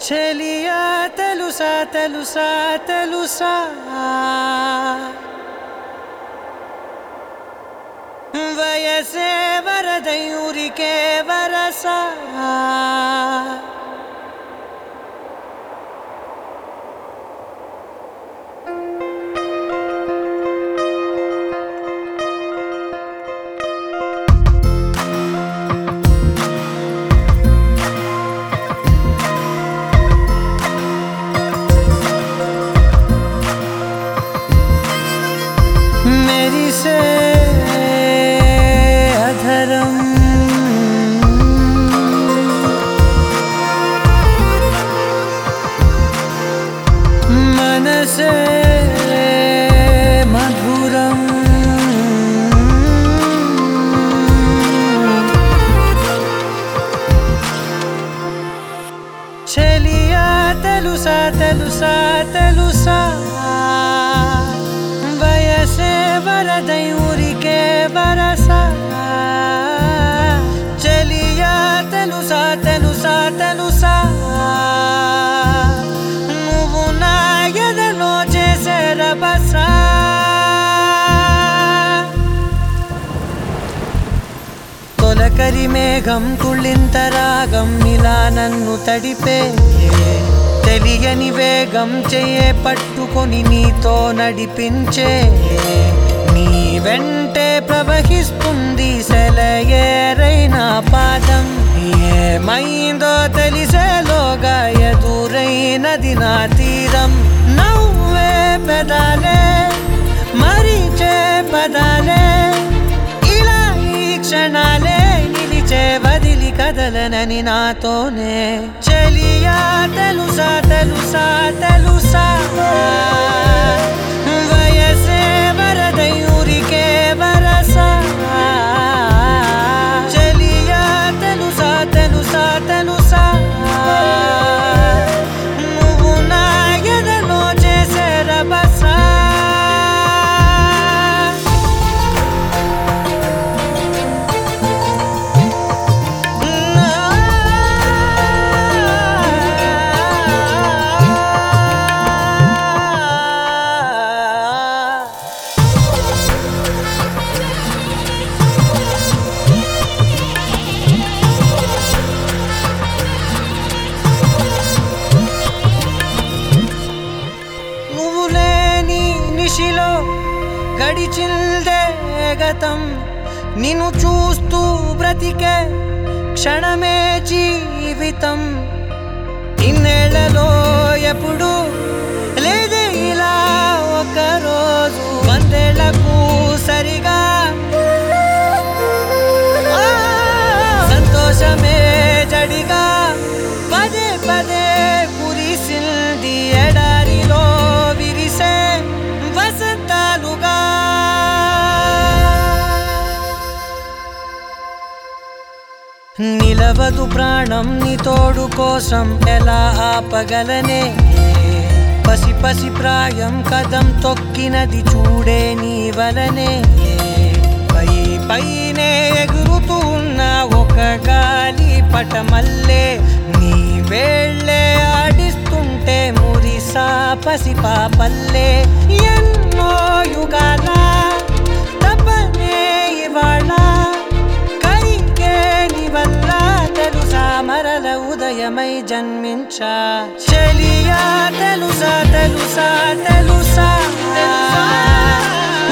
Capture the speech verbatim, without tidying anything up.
చెలియా తెలుసా తెలుసా తెలుసా వయసే వరదై ఊరికే వరసా मेरी से अधरम मन से मधुरम చెలియా తెలుసా తెలుసా తెలుసా వరదై ఊరికే వరసా చెలియా తెలుసా తెలుసా తెలుసా నువ్వు నా ఎదలో చేసే రభసా తొలకరి మేఘం తుళ్ళింత రాగం ఇలా నన్ను తడిపే తెలియని వేగం చెయ్యే పట్టుకొని నీతో నడిపించే నీ వెంటే ప్రవహిస్తుంది సెలయేరైన పాదం ఏమైందో తెలిసేలోగా ఎదురైనది నా తీరం నవ్వే పెదాలే మరిచే పదాలే ఇలా ఈ క్షణాలే నిలిచే వదిలి కదలనని నాతోనే చెలియా తెలుసా తెలుసా తెలుసా వయసే వరదై ఊరికే వరసా చెలియా తెలుసా తెలుసా తెలుసా నువ్వు నా ఎదలో చేసే రభసా నిశిలో గడిచిందే గతం నిన్ను చూస్తూ బ్రతికే క్షణమే జీవితం ఇన్నేళ్లలో ఎప్పుడు లేదే ఇలా ఒకరోజు వందేళ్లకు సరిగా సంతోషమే జడిగా పదే పదే కురిసింది ఎడారిలో విరిసే వసంతాలుగా నిలవదు ప్రాణం నీ తోడు కోసం ఎలా ఆపగలనే పసి పసి ప్రాయం కదం తొక్కినది చూడే నీ వలనే పై పైనే ఎగురుతూ ఉన్న ఒక గాలి పటమల్లే నీ వేళ్ళే ఆడిస్తుంటే మురిసా పసి పాపల్లే ఎన్నో యుగాల తపనే ఇవాళ కరిగే నీ వల్ల తెలుసా మరల ఉదయమై జన్మించా చెలియా తెలుసా తెలుసా తెలుసా తెలుసా